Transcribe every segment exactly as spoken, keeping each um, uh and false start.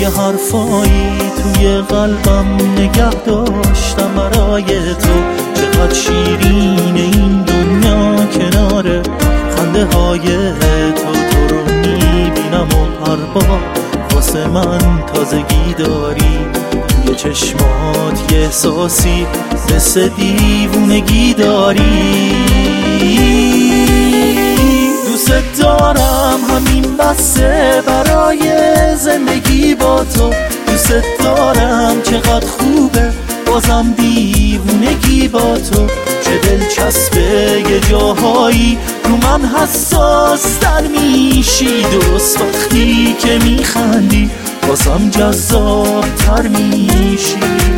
یه حرفایی توی قلبم نگه داشتم برای تو. چقدر شیرین این دنیا کنار خنده های تو. تو رو میبینم و هر بار واسه من تازگی داری. توی چشمات یه احساسی مثل دیوونگی داری. دوست دارم همین بسه برای زندگی با تو. دوست دارم چقدر خوبه بازم دیوونگی با تو. چه دلچسبه یه جاهایی رو من حساس در میشی. درست وقتی که میخندی بازم جذاب تر میشی.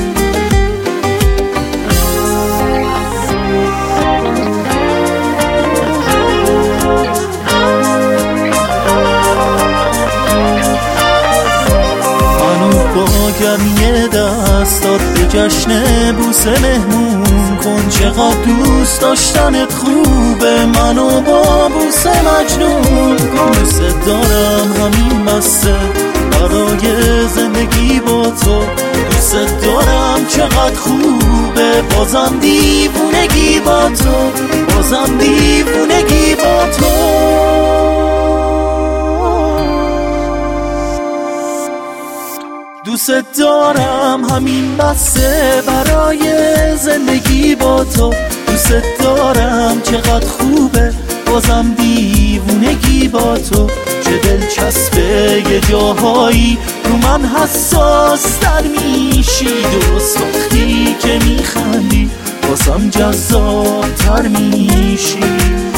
گرمی دستات به جشن بوسه مهمون کن. چقدر دوست داشتنت خوبه منو با بوسه مجنون کن. دوست دارم همین بسته برای زندگی با تو. دوست دارم چقدر خوبه بازم دیوونگی با تو. بازم دیوونگی با تو. دوست دارم همین بسه برای زندگی با تو. دوست دارم چقدر خوبه بازم دیوونگی با تو. چه دلچسبه یه جاهایی رو من حساس در میشی. درست وقتی که میخندی بازم جذاب تر میشی.